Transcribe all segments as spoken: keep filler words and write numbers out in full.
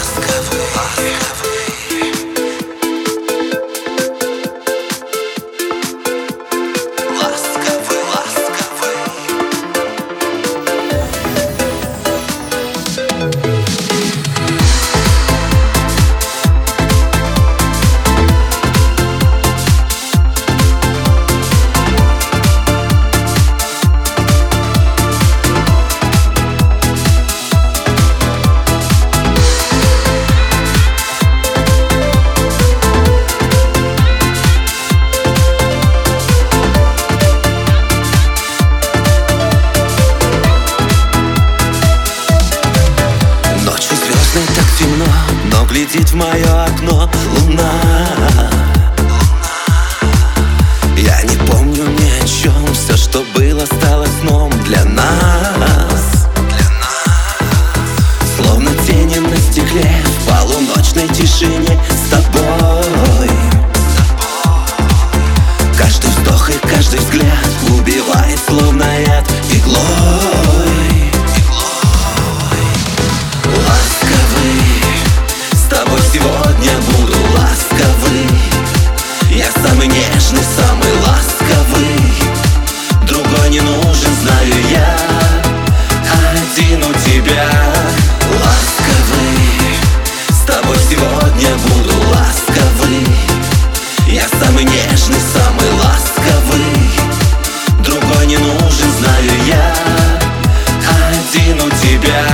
Но глядит в мое окно луна. Я не помню ни о чем, все, что было, стало сном для нас. Словно тени на стекле в полуночной тишине с тобой. Каждый вздох и каждый взгляд убивает, словно яд, иглой. Сегодня буду ласковый. Я самый нежный, самый ласковый. Другой не нужен, знаю я. Один у тебя. Ласковый. С тобой сегодня буду ласковый. Я самый нежный, самый ласковый. Другой не нужен, знаю я. Один у тебя.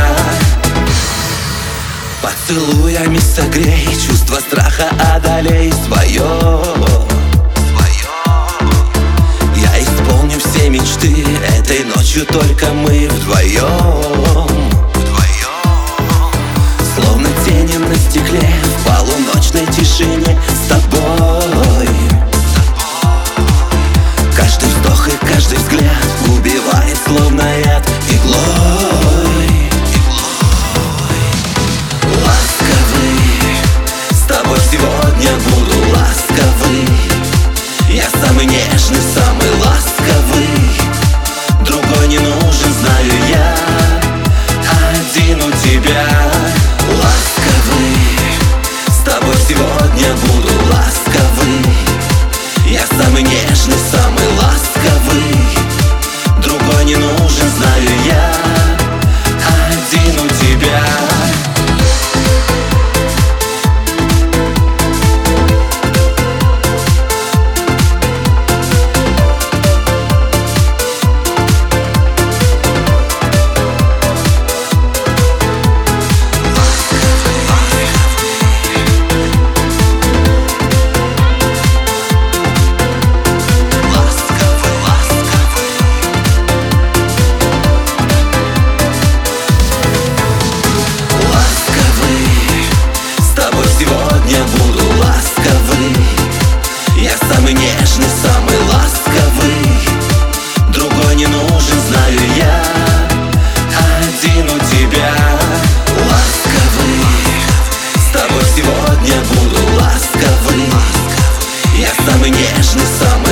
Поцелуями согрей, чувство страха одолей свое. Я исполню все мечты, этой ночью только мы вдвоем. Словно тени на стекле в полуночной тишине с тобой. Каждый вздох и каждый взгляд убивает, словно яд, иглой. Сегодня буду ласковый. Я самый нежный, самый ласковый. Другой не нужен, знаю я. Один у тебя. Ласковый. С тобой сегодня буду ласковый. Я самый нежный, самый ласковый. Другой не нужен, знаю я. Один у тебя. Самый нежный, самый ласковый. Другой не нужен, знаю я. Один у тебя. Ласковый. С тобой сегодня буду ласковый. Я самый нежный, самый